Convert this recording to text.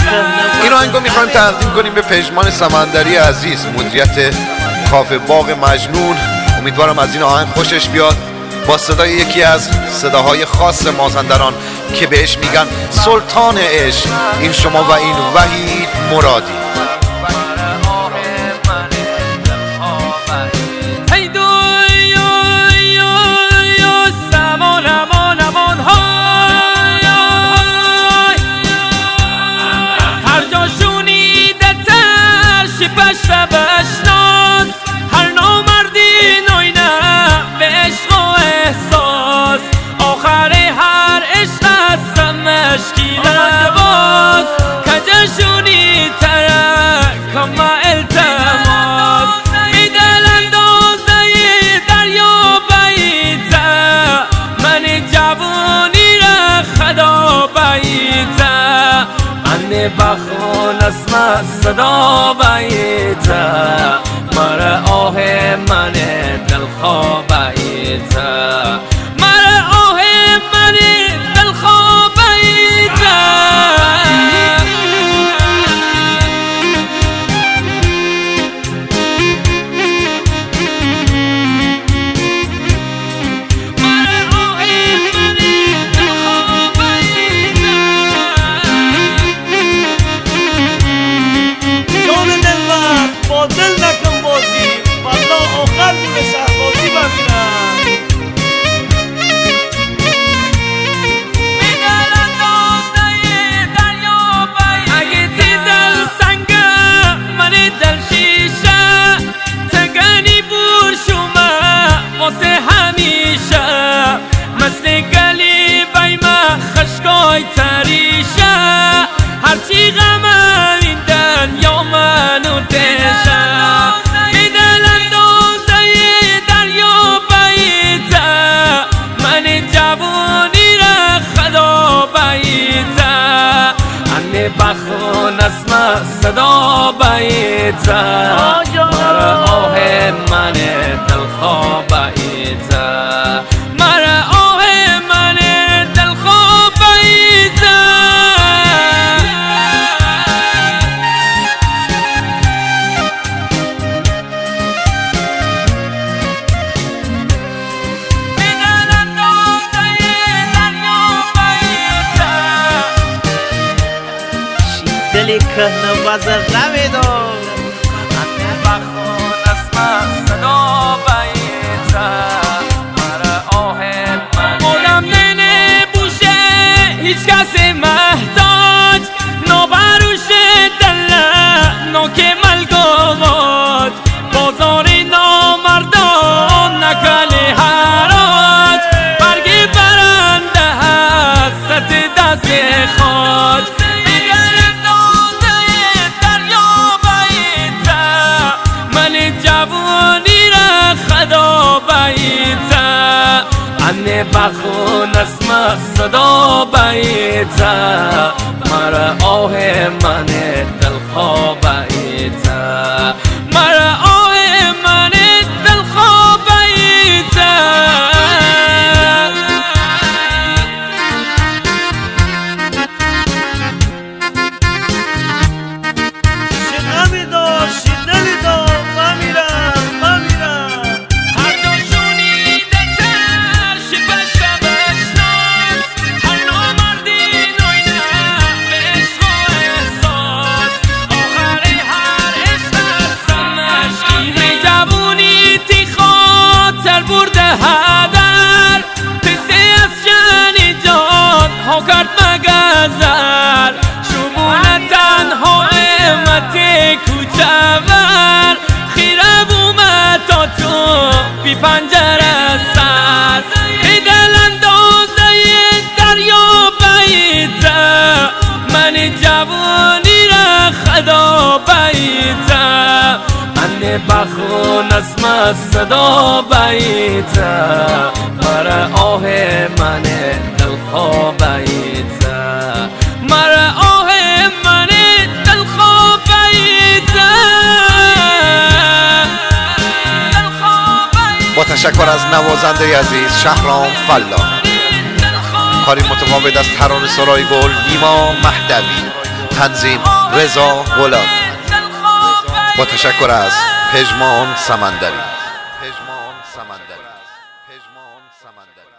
این آهنگو میخوایم تقدیم کنیم به پژمان سمندری عزیز، مدیریت کافه باغ مجنون. امیدوارم از این آهنگ خوشش بیاد، با صدای یکی از صداهای خاص مازندران که بهش میگن سلطان عشق. این شما و این وحید مرادی. بخون اسم صدا بیتا مر آه من دلخواه بیتا مر آه من دلخواه بیتا هرچی غمم این دنیا منو تشا این دل اندازه دریا بیتا من جوانی را خدا بیتا انه بخون اسم صدا بیتا مر آه من دلخواه بیتا مر آه من دلخواه بیتا دلی که نواز روی دار بخون اسم صدا بیتا مر آه من مولم ننه بوشه هیچ کس محتاج نوبروش دله نوک ملگواد بازار نامردان نکل حراج برگ برنده هست دست خاج انه بخون اسم صدا بیتا مر آه من دلخواه بیتا مر آه من دلخواه بیتا شغمی دار شدلی دار من میرم هدر پسی از جانی جان ها کرد مگذر شمون تنها امت کوچور خیره بومد تا تو بی پنجره سر ای دل اندازه دریا بیتا من جوانی را خدا بیتا انه بخون اسم صدا بیتا مر آه من دلخواه بیتا مر آه من دلخواه بیتا. با تشکر از نوازنده عزیز شهرام فلا. کاری متفاوت از ترانه سرای گل نیما مهدوی. تنظیم رضا غلامی. با تشکر از پژمان سمندری.